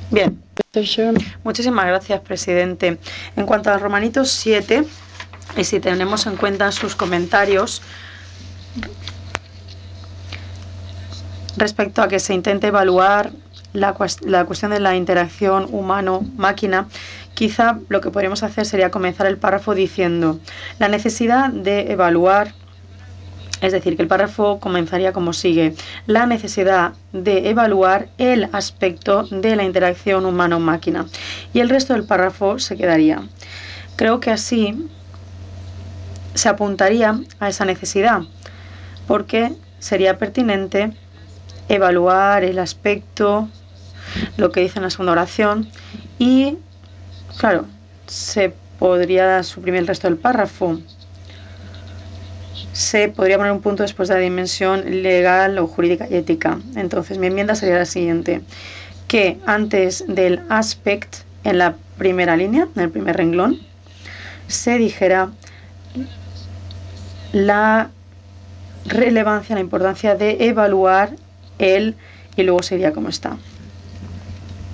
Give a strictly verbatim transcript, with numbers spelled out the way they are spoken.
Bien, muchísimas gracias, presidente. En cuanto al Romanito siete, y si tenemos en cuenta sus comentarios respecto a que se intente evaluar la, la cuestión de la interacción humano-máquina, quizá lo que podríamos hacer sería comenzar el párrafo diciendo la necesidad de evaluar. Es decir, que el párrafo comenzaría como sigue: la necesidad de evaluar el aspecto de la interacción humano-máquina. Y el resto del párrafo se quedaría. Creo que así se apuntaría a esa necesidad, porque sería pertinente evaluar el aspecto, lo que dice en la segunda oración, y, claro, se podría suprimir el resto del párrafo. Se podría poner un punto después de la dimensión legal o jurídica y ética. Entonces mi enmienda sería la siguiente: que antes del aspect, en la primera línea, en el primer renglón, se dijera la relevancia, la importancia de evaluar el, y luego sería como está.